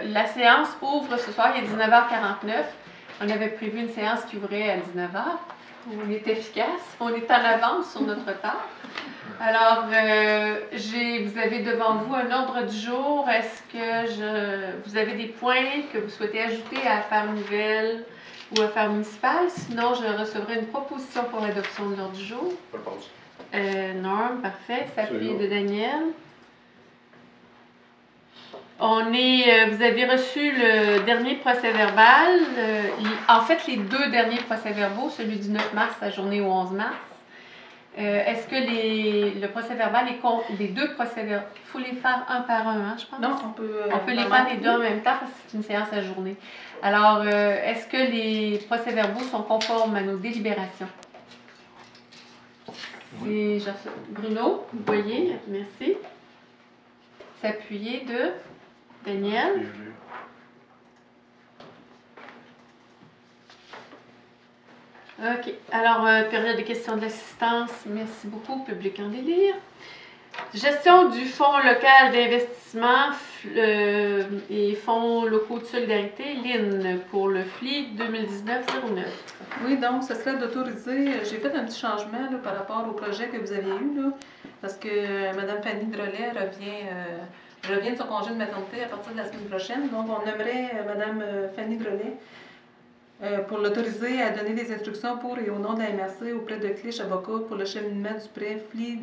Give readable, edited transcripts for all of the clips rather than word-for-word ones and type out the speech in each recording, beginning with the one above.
la séance ouvre ce soir, il est 19h49. On avait prévu une séance qui ouvrait à 19h. On est efficace, on est en avance sur notre temps. Alors, vous avez devant vous un ordre du jour. Est-ce que vous avez des points que vous souhaitez ajouter à Affaires nouvelles ou Affaires municipales? Sinon, je recevrai une proposition pour l'adoption de l'ordre du jour. Propose. Norm, parfait. S'appuyer de Daniel. Vous avez reçu le dernier procès-verbal. En fait, les deux derniers procès-verbaux, celui du 9 mars, la journée au 11 mars. Est-ce que le procès-verbal les deux procès-verbaux, il faut les faire un par un, hein, je pense? Non, on peut les faire les deux en même temps parce que c'est une séance à journée. Alors, est-ce que les procès-verbaux sont conformes à nos délibérations? Oui. Bruno, vous voyez, merci. S'appuyer de Daniel. OK. Alors, période de questions d'assistance. Merci beaucoup, public en délire. Gestion du Fonds local d'investissement et Fonds locaux de solidarité, LIN, pour le FLI 2019-09. Oui, donc, ce serait d'autoriser. J'ai fait un petit changement là, par rapport au projet que vous aviez eu, là, parce que Mme Fanny Drolet revient de son congé de maternité à partir de la semaine prochaine. Donc, on aimerait Mme Fanny Drolet pour l'autoriser à donner des instructions pour et au nom de la MRC auprès de Clich Avocat pour le cheminement du prêt FLI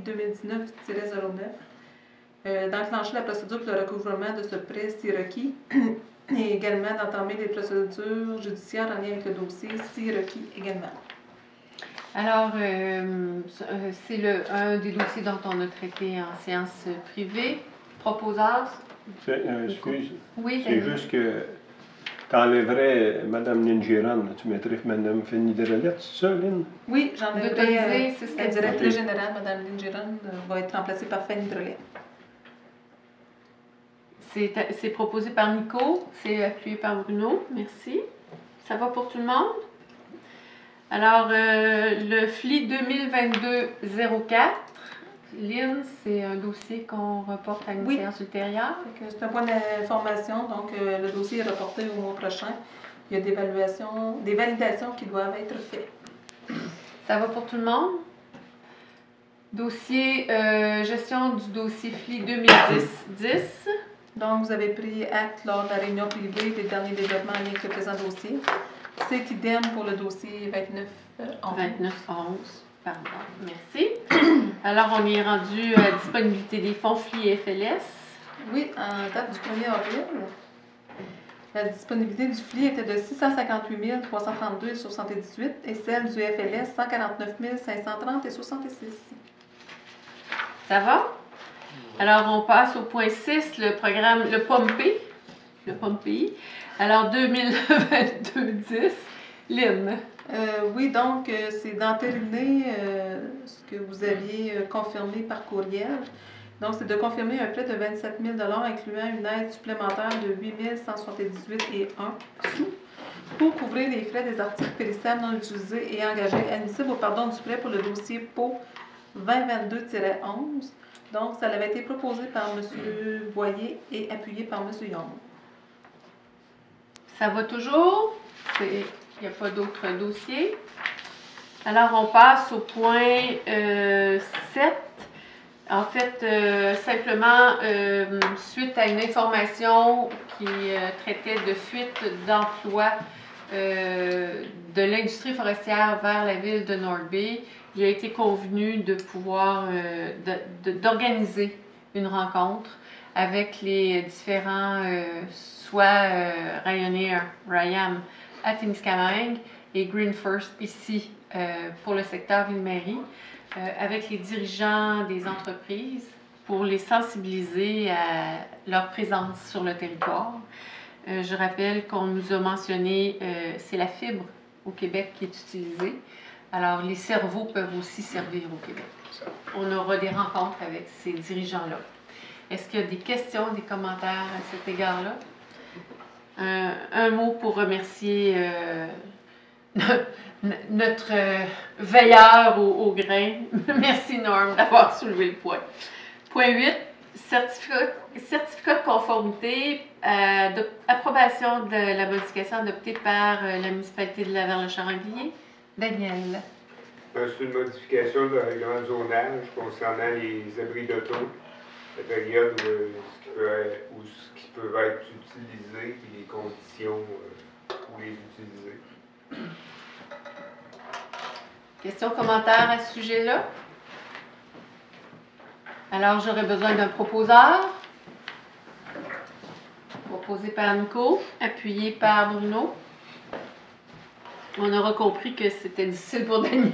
2019-09, d'enclencher la procédure pour le recouvrement de ce prêt si requis et également d'entamer les procédures judiciaires en lien avec le dossier si requis également. Alors, c'est un des dossiers dont on a traité en séance privée. Proposeur? Excuse, oui, c'est juste que tu enlèverais Mme Ningiran, tu mettrais Mme Fanny Drolet, c'est ça, Lynn? Oui, j'en ai c'est ce qu'elle la directrice générale, Mme Ningiran, va être remplacée par Fanny Drolet. C'est proposé par Nico, c'est appuyé par Bruno. Merci. Ça va pour tout le monde? Alors, le FLI 2022-04, Lynn, c'est un dossier qu'on reporte à une séance ultérieure. C'est un point d'information, donc le dossier est reporté au mois prochain. Il y a des validations qui doivent être faites. Ça va pour tout le monde? Dossier, gestion du dossier FLI 2010-10. Donc, vous avez pris acte lors de la réunion privée des derniers développements en lien avec le présent dossier. C'est idem pour le dossier 29-11. 29-11, pardon. Merci. Alors, on est rendu à disponibilité des fonds FLI et FLS. Oui, en date du 1er avril, la disponibilité du FLI était de 658 332,78 et celle du FLS 149 530,66. Ça va? Alors, on passe au point 6, le programme, le POMPI. Alors, 2022-10, Lynn. Oui, donc, c'est d'entériner ce que vous aviez confirmé par courriel. Donc, c'est de confirmer un prêt de 27 000 incluant une aide supplémentaire de 8 178,1 sous pour couvrir les frais des articles périssables non utilisés et engagés admissibles au pardon du prêt pour le dossier PO 2022-11. Donc, ça avait été proposé par M. Boyer et appuyé par M. Young. Ça va toujours? Il n'y a pas d'autres dossiers. Alors, on passe au point 7. En fait, simplement, suite à une information qui traitait de fuite d'emploi de l'industrie forestière vers la ville de North Bay, il a été convenu de pouvoir d'organiser une rencontre avec les différents, soit Ryanair, Ryam à Témiscamingue et Green First ici pour le secteur Ville-Marie, avec les dirigeants des entreprises pour les sensibiliser à leur présence sur le territoire. Je rappelle qu'on nous a mentionné, c'est la fibre au Québec qui est utilisée. Alors, les cerveaux peuvent aussi servir au Québec. On aura des rencontres avec ces dirigeants-là. Est-ce qu'il y a des questions, des commentaires à cet égard-là? Un mot pour remercier notre veilleur au grain. Merci Norm d'avoir soulevé le point. Point 8, certificat de conformité, approbation de la modification adoptée par la municipalité de Lavergne-le-Charenglier. Daniel. C'est une modification de règlement de zonage concernant les abris d'auto, la période où ce qui peut être utilisé et les conditions pour les utiliser. Questions, commentaires à ce sujet-là? Alors, j'aurais besoin d'un proposeur. Proposé par Nico, appuyé par Bruno. On aura compris que c'était difficile pour Daniel.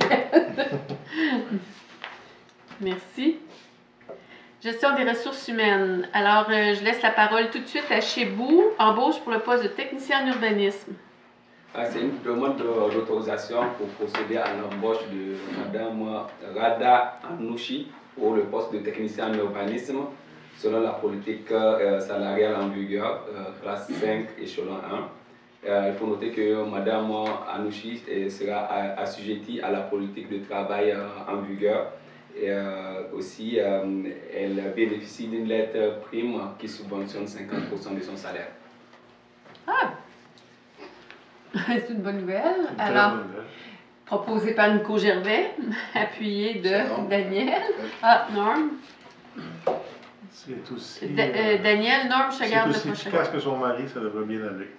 Merci. Gestion des ressources humaines. Alors, je laisse la parole tout de suite à Chébou, embauche pour le poste de technicien en urbanisme. C'est une demande d'autorisation pour procéder à l'embauche de Mme Rada Anouchi pour le poste de technicien en urbanisme selon la politique salariale en vigueur, classe 5, échelon 1. Il faut noter que Mme Anouchi sera assujettie à la politique de travail en vigueur. Et aussi, elle bénéficie d'une lettre prime qui subventionne 50% de son salaire. Ah! C'est une bonne nouvelle. Alors, proposé par Nico Gervais, appuyé de Daniel. Ah, Norm. C'est aussi. Daniel, Norm, je te garde le C'est aussi prochain. efficace que son mari, ça devrait bien aller.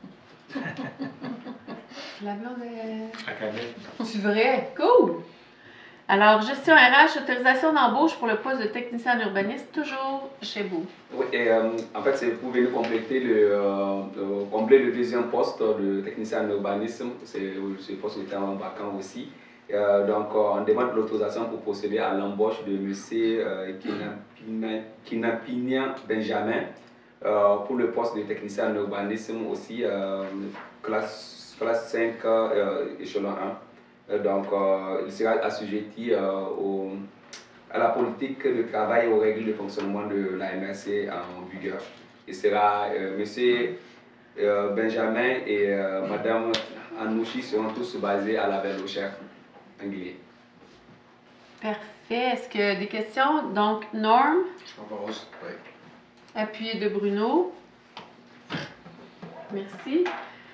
La blonde est... À Canet. C'est vrai? Cool! Alors, gestion RH, autorisation d'embauche pour le poste de technicien en urbanisme, toujours chez vous. Oui, et en fait, c'est pour venir compléter combler le deuxième poste de technicien en urbanisme. Ce poste était en vacant aussi. Donc, on demande l'autorisation pour procéder à l'embauche de M. Kinapinian Benjamin pour le poste de technicien en urbanisme aussi, classe 5, échelon 1. Donc, il sera assujetti à la politique de travail et aux règles de fonctionnement de la MRC en vigueur. Il sera M. Benjamin et Mme Anouchi seront tous basés à la Verlochère, en Guinée. Parfait. Est-ce que des questions? Donc, Norm, Oui. appuyé de Bruno. Merci.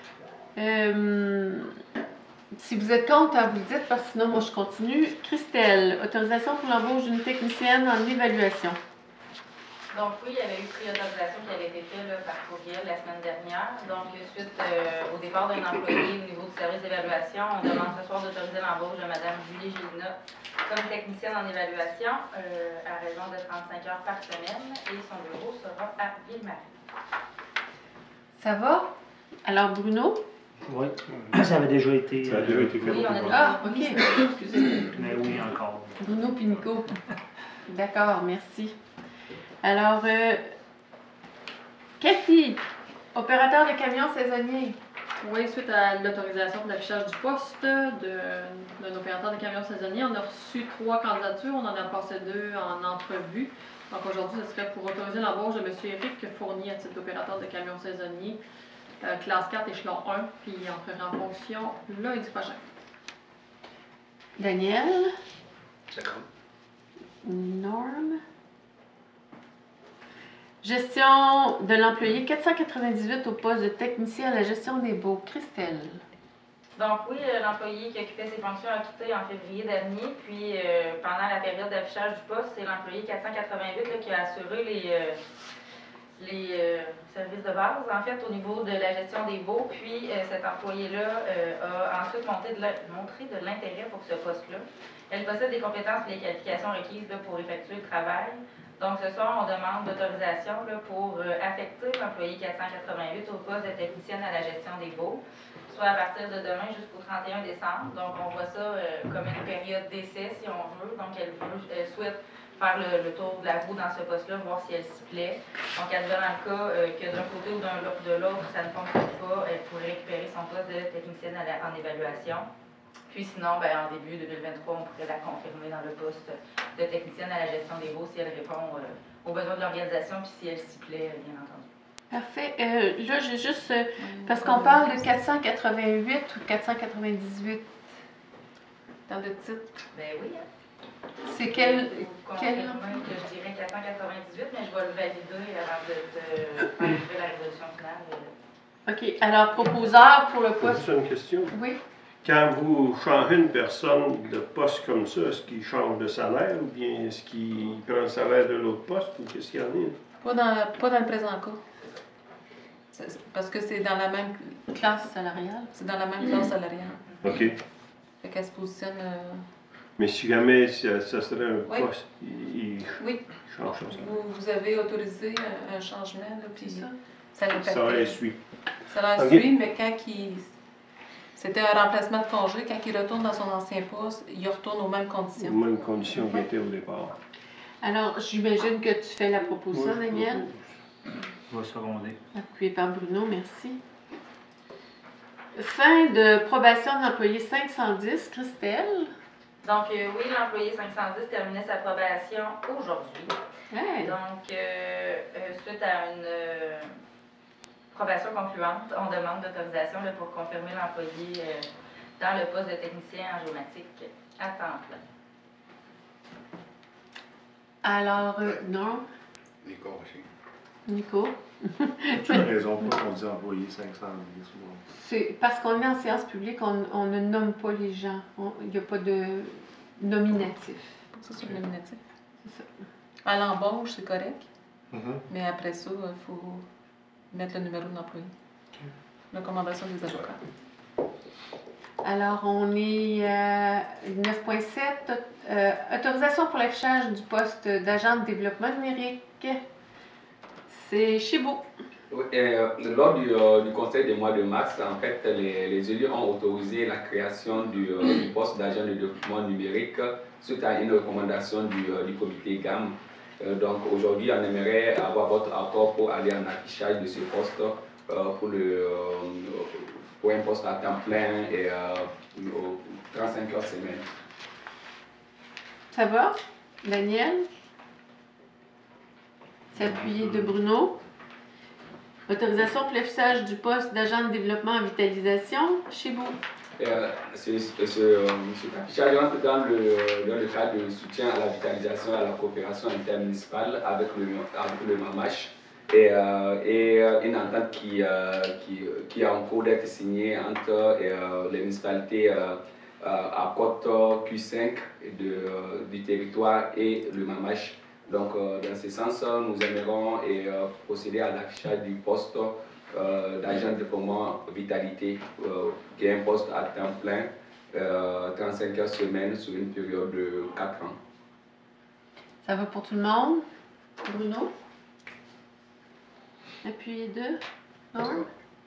Si vous êtes contre, vous le dites, parce que sinon, moi, je continue. Christelle, autorisation pour l'embauche d'une technicienne en évaluation. Donc oui, il y avait eu pré-autorisation qui avait été faite par courriel la semaine dernière. Donc suite au départ d'un employé au niveau du service d'évaluation, on demande ce soir d'autoriser l'embauche de Mme Julie Gélina comme technicienne en évaluation à raison de 35 heures par semaine et son bureau sera à Ville-Marie. Ça va? Alors, Bruno? Oui, ça avait déjà été. Ça a déjà été fait. Oui, on a déjà... Ah, OK. Excusez. Mais oui, encore. Bruno puis Nico. D'accord, merci. Alors, Cathy, opérateur de camions saisonniers. Oui, suite à l'autorisation de l'affichage du poste d'un opérateur de camions saisonniers, on a reçu 3 candidatures, on en a passé 2 en entrevue. Donc aujourd'hui, ce serait pour autoriser l'embauche de M. Éric Fournier à titre d'opérateur de camions saisonniers, classe 4, échelon 1, puis il entrera en fonction lundi prochain. Daniel. D'accord. Norm. Gestion de l'employé 498 au poste de technicien à la gestion des baux. Christelle. Donc oui, l'employé qui occupait ses fonctions a quitté en février dernier, puis pendant la période d'affichage du poste, c'est l'employé 488 là, qui a assuré les services de base, en fait, au niveau de la gestion des baux. Puis cet employé-là a ensuite montré de l'intérêt pour ce poste-là. Elle possède des compétences et les qualifications requises là, pour effectuer le travail. Donc ce soir, on demande l'autorisation pour affecter l'employé 488 au poste de technicienne à la gestion des baux, soit à partir de demain jusqu'au 31 décembre. Donc on voit ça comme une période d'essai, si on veut. Donc elle souhaite faire le tour de la roue dans ce poste-là, voir si elle s'y plaît. Donc, elle dans le cas que d'un côté ou de l'autre, ça ne fonctionne pas, elle pourrait récupérer son poste de technicienne en évaluation. Puis sinon, en début 2023, on pourrait la confirmer dans le poste de technicienne à la gestion des baux si elle répond aux besoins de l'organisation, puis si elle s'y plaît, bien entendu. Parfait. Là, j'ai juste... parce qu'on parle de 488 ou 498. Dans le titre. Ben oui. C'est quel... Vous confirmez que je dirais 498, mais je vais le valider avant de faire arriver la résolution finale. OK. Alors, proposeur pour le poste... Juste une question. Oui. Quand vous changez une personne de poste comme ça, est-ce qu'il change de salaire ou bien est-ce qu'il prend le salaire de l'autre poste ou qu'est-ce qu'il y en a? Pas dans le présent cas. Parce que c'est dans la même Classe salariale. C'est dans la même classe salariale. OK. Fait qu'elle se positionne. Mais si jamais ça serait un Oui. poste, il Oui. change ça. Vous avez autorisé un changement, là, puis C'est ça. ça l'a Ça fait. suit. Ça l'a Ok. suivi, mais quand c'était un remplacement de congé, quand il retourne dans son ancien poste, il retourne aux mêmes conditions. Aux mêmes conditions qu'il était au départ. Alors, j'imagine que tu fais la proposition, Oui, Daniel. Je vais seconder. Appuyé par Bruno, merci. Fin de probation de l'employé 510, Christelle. Donc, oui, l'employé 510 terminait sa probation aujourd'hui. Hey. Donc, suite à une probation concluante, on demande d'autorisation là, pour confirmer l'employé dans le poste de technicien en géomatique à temps plein. Alors, non. Nico aussi. Nico. Quelle raison pour qu'on dit employé 510 ou... C'est parce qu'on est en séance publique, on ne nomme pas les gens. Il n'y a pas de nominatif. Pour ça, c'est le nominatif. C'est ça. À l'embauche, c'est correct, Mhm. mais après ça, il faut mettre le numéro de l'employé. Recommandation des avocats. Alors, on est 9.7. Autorisation pour l'affichage du poste d'agent de développement numérique. C'est chez vous. Oui, lors du conseil du mois de mars, en fait, les élus ont autorisé la création du poste d'agent de développement numérique suite à une recommandation du comité GAM. Donc aujourd'hui, on aimerait avoir votre accord pour aller en affichage de ce poste pour un poste à temps plein et 35 heures semaine. Ça va? Daniel? C'est appuyé de Bruno. Autorisation pour l'affichage du poste d'agent de développement en vitalisation chez vous. Cet affichage entre dans le cadre de soutien à la vitalisation et à la coopération intermunicipale avec le MAMACH et une entente qui est en cours d'être signée entre les municipalités à côte Q5 du territoire et le MAMACH. Donc, dans ce sens, nous aimerons procéder à l'affichage du poste d'agent de développement vitalité, qui est un poste à temps plein, 35 heures semaine sur une période de 4 ans. Ça va pour tout le monde? Bruno? Appuyez deux. Non?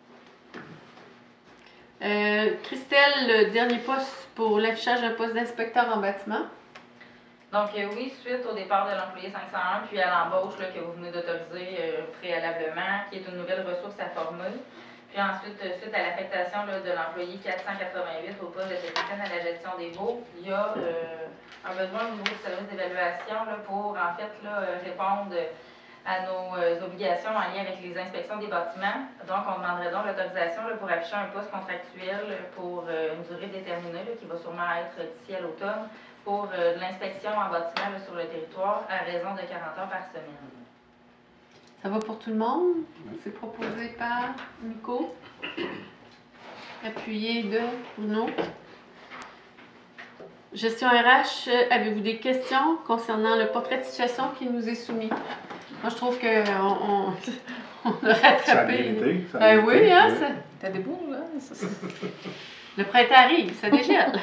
Christelle, le dernier poste pour l'affichage d'un poste d'inspecteur en bâtiment. Donc, oui, suite au départ de l'employé 501, puis à l'embauche là, que vous venez d'autoriser préalablement, qui est une nouvelle ressource à formule. Puis ensuite, suite à l'affectation là, de l'employé 488 au poste de technicienne à la gestion des baux, il y a un besoin au niveau du service d'évaluation là, pour, en fait, là, répondre à nos obligations en lien avec les inspections des bâtiments. Donc, on demanderait donc l'autorisation là, pour afficher un poste contractuel pour une durée déterminée là, qui va sûrement être d'ici à l'automne, pour de l'inspection en bâtiment là, sur le territoire à raison de 40 heures par semaine. Ça va pour tout le monde? C'est proposé par Nico. Appuyé de Bruno. Gestion RH, avez-vous des questions concernant le portrait de situation qui nous est soumis? Moi, je trouve qu'on a rattrapé. Ça a mérité, ça a Ben mérité, oui, hein, oui. ça- T'as des bouts, là? le printemps arrive, ça dégèle.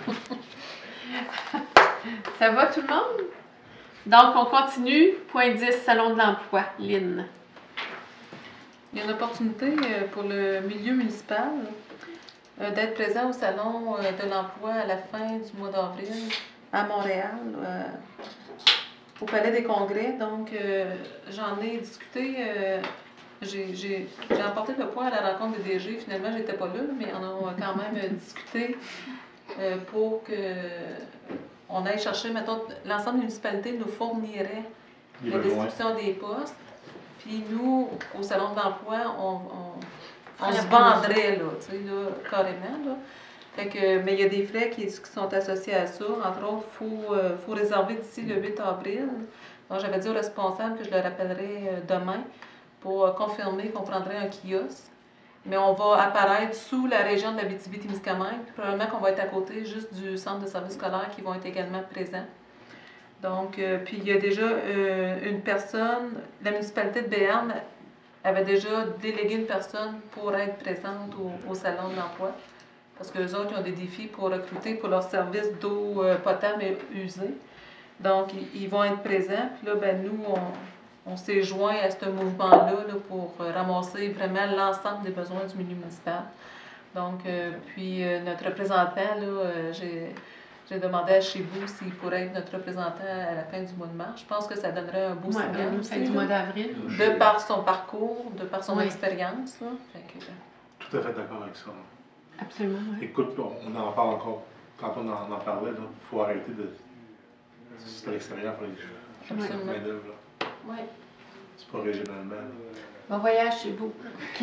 Ça va tout le monde? Donc, on continue. Point 10, Salon de l'emploi. Lynn. Il y a une opportunité pour le milieu municipal d'être présent au Salon de l'emploi à la fin du mois d'avril à Montréal, au Palais des Congrès. Donc, j'en ai discuté. J'ai emporté le point à la rencontre des DG. Finalement, j'étais pas là, mais on a quand même discuté pour que on aille chercher, mettons, l'ensemble des municipalités nous fournirait Les la besoins. description des postes. Puis nous, au Salon de l'emploi, on La se vendrait, là, tu sais, là, carrément, là. Mais il y a des frais qui sont associés à ça. Entre autres, il faut réserver d'ici le 8 avril. Donc, j'avais dit au responsable que je le rappellerai demain pour confirmer qu'on prendrait un kiosque. Mais on va apparaître sous la région de la Abitibi-Témiscamingue. Probablement qu'on va être à côté juste du centre de services scolaires qui vont être également présents. Donc, puis il y a déjà une personne, la municipalité de Béarn avait déjà délégué une personne pour être présente au salon de l'emploi. Parce qu'eux autres, ils ont des défis pour recruter pour leur service d'eau potable et usée. Donc, ils vont être présents. Puis là, ben, nous, on s'est joint à ce mouvement-là là, pour ramasser vraiment l'ensemble des besoins du milieu municipal. Donc, puis notre représentant, là, j'ai demandé à Chibou s'il pourrait être notre représentant à la fin du mois de mars. Je pense que ça donnerait un beau signal la fin du mois d'avril. de par son parcours, de par son expérience. Là. Tout à fait d'accord avec ça. Absolument, oui. Écoute, on en parle encore. Quand on en parlait, il faut arrêter de... C'est à l'extérieur, il faut aller main-d'œuvre. Oui. C'est pas régionalement. Bon voyage chez vous.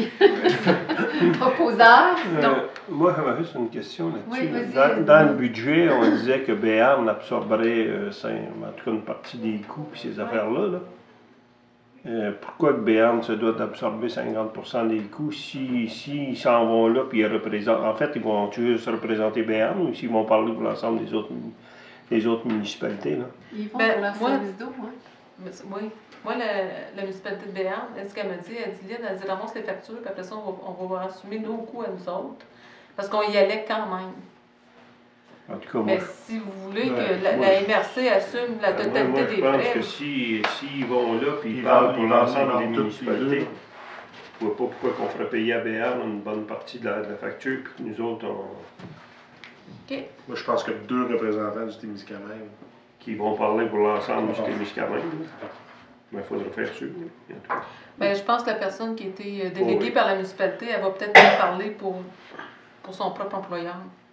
Proposeur? Moi, j'avais juste une question là-dessus. Oui, vas-y. Dans le budget, on disait que Béarn absorberait en tout cas une partie des coûts et ces affaires-là. Là. Pourquoi que Béarn se doit d'absorber 50% des coûts s'ils s'en vont là puis ils représentent. En fait, ils vont juste représenter Béarn ou s'ils vont parler pour l'ensemble des autres municipalités? Là? Ils vont pour leur service d'eau, oui. Moi, la municipalité de Béarn, ce qu'elle m'a dit, elle dit ramasse les factures, puis après ça, on va assumer nos coûts à nous autres, parce qu'on y allait quand même. En tout cas, mais si vous voulez que la MRC assume la totalité des frais... Je pense que s'ils vont là, puis ils parlent pour l'ensemble des municipalités, je ne vois pas pourquoi on ferait payer à Béarn une bonne partie de la facture, puis que nous autres, OK. Moi, je pense que 2 représentants du Témiscamingue qui vont parler pour l'ensemble du Témiscamingue. Mais il faudrait faire sûr. Bien, je pense que la personne qui a été déléguée par la municipalité, elle va peut-être en parler pour son propre employeur.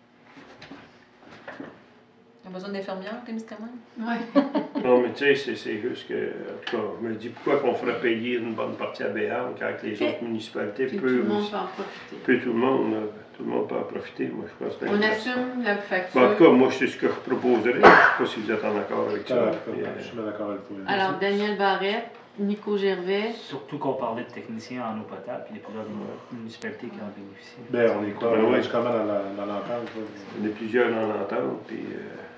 Il y a besoin d'infirmières, Témiscamingue? Oui. Non, mais tu sais, c'est juste que, en tout cas, je me dis pourquoi qu'on ferait payer une bonne partie à Béarn quand les autres municipalités peuvent. Tout le monde peut en profiter. Tout le monde peut en profiter. Moi, je pense que on assume la facture. En tout cas, moi, c'est ce que je proposerais. Je ne sais pas si vous êtes en accord avec ça. Je suis d'accord avec toi. Alors, Daniel Barrette, Nico Gervais. Surtout qu'on parlait de techniciens en eau potable, puis il y a plusieurs municipalités qui en bénéficient. Bien, on est quoi? On est comment dans l'entente? On est plusieurs dans l'entente, puis...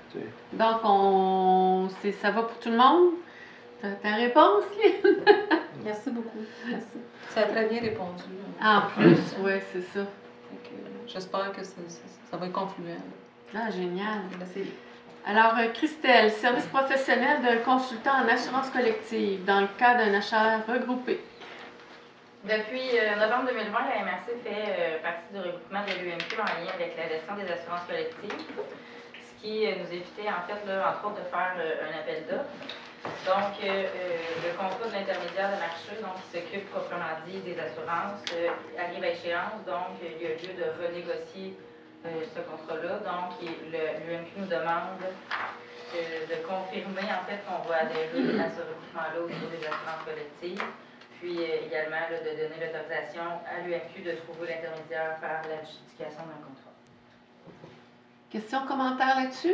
Donc, ça va pour tout le monde? Ta réponse, Lynn? Merci beaucoup. Merci. Ça a très bien répondu. En plus, oui, c'est ça. J'espère que ça va être confluent. Ah, génial. Alors, Christelle, service professionnel d'un consultant en assurance collective dans le cas d'un achat regroupé. Depuis novembre 2020, la MRC fait partie du regroupement de l'UMQ en lien avec la gestion des assurances collectives, ce qui nous évitait en fait, là, entre autres, de faire un appel d'offres. Donc, le contrat de l'intermédiaire de marché, donc, qui s'occupe proprement dit des assurances, arrive à échéance, donc il y a lieu de renégocier ce contrat-là. Donc, l'UMQ nous demande de confirmer en fait qu'on va adhérer à ce regroupement-là au niveau des assurances collectives, puis également là, de donner l'autorisation à l'UMQ de trouver l'intermédiaire par l'adjudication d'un contrat. Questions, commentaires là-dessus?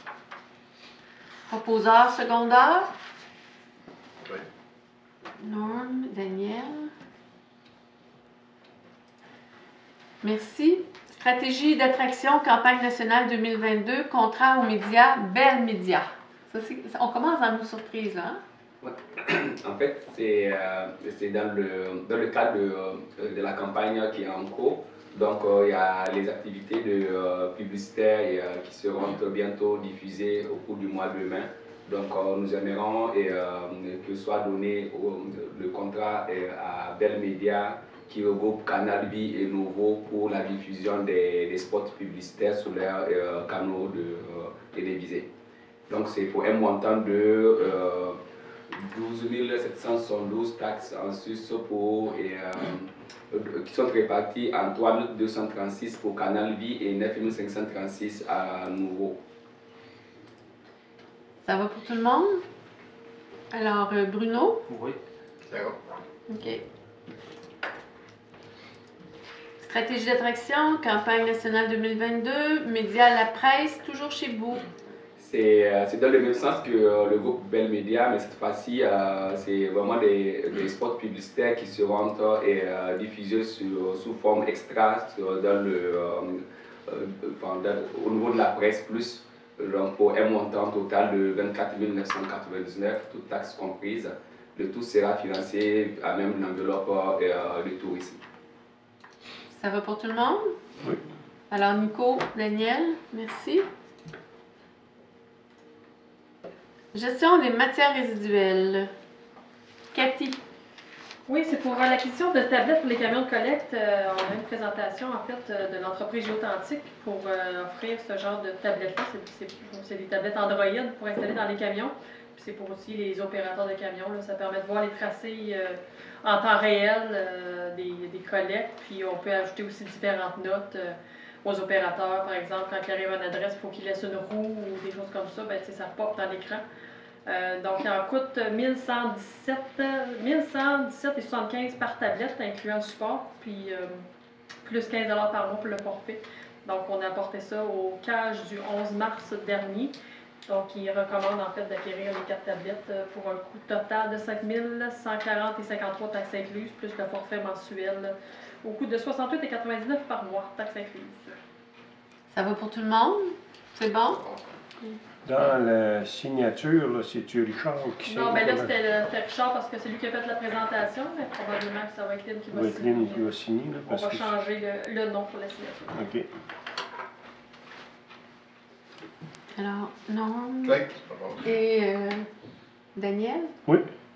Proposeur secondaire? Oui. Norm, Daniel. Merci. Stratégie d'attraction, campagne nationale 2022, contrat aux médias, Bell Média. On commence dans nos surprises, là. Hein? Ouais. En fait, c'est dans le cadre de la campagne qui est en cours. Donc, il y a les activités publicitaires qui seront bientôt diffusées au cours du mois de mai. Donc, nous aimerions que soit donné le contrat à Bell Média qui regroupe Canal Vie et Nouveau pour la diffusion des spots publicitaires sur leurs canaux télévisés. Donc, c'est pour un montant de 12 772 taxes en sus qui sont réparties en 3 236 pour Canal Vie et 9 536 à Nouveau. Ça va pour tout le monde? Alors, Bruno? Oui. D'accord. OK. Stratégie d'attraction, campagne nationale 2022, médias à la presse, toujours chez vous. C'est dans le même sens que le groupe Bell Media, mais cette fois-ci, c'est vraiment des spots publicitaires qui seront diffusés sous forme extra au niveau de la presse plus, donc pour un montant total de 24 999, toutes taxes comprises. Le tout sera financé à même une enveloppe de tourisme. Ça va pour tout le monde? Oui. Alors, Nico, Daniel, merci. Gestion des matières résiduelles. Cathy. Oui, c'est pour l'acquisition de tablettes pour les camions de collecte. On a une présentation en fait de l'entreprise Géothentique pour offrir ce genre de tablettes-là. C'est des tablettes Android pour installer dans les camions. Puis c'est pour aussi les opérateurs de camions. Là. Ça permet de voir les tracés en temps réel des collectes. Puis on peut ajouter aussi différentes notes aux opérateurs. Par exemple, quand il arrive à une adresse, il faut qu'il laisse une roue ou des choses comme ça. Ben, ça pop dans l'écran. Donc, il en coûte 1117,75 par tablette, incluant le support, puis plus 15 $ par mois pour le forfait. Donc, on a apporté ça au CAGE du 11 mars dernier. Donc, il recommande en fait d'acquérir les 4 tablettes pour un coût total de 5 140,53 taxes incluses, plus le forfait mensuel au coût de 68,99 par mois, taxes incluses. Ça va pour tout le monde? C'est bon? Dans la signature, c'est-tu Richard qui signe? Non, ben là, c'était Richard parce que c'est lui qui a fait la présentation, mais probablement que ça va être Lynn qui va signer. Lynn qui va signer. Là, on va changer le nom pour la signature. OK. Alors, Norm Oui. et Daniel? Oui.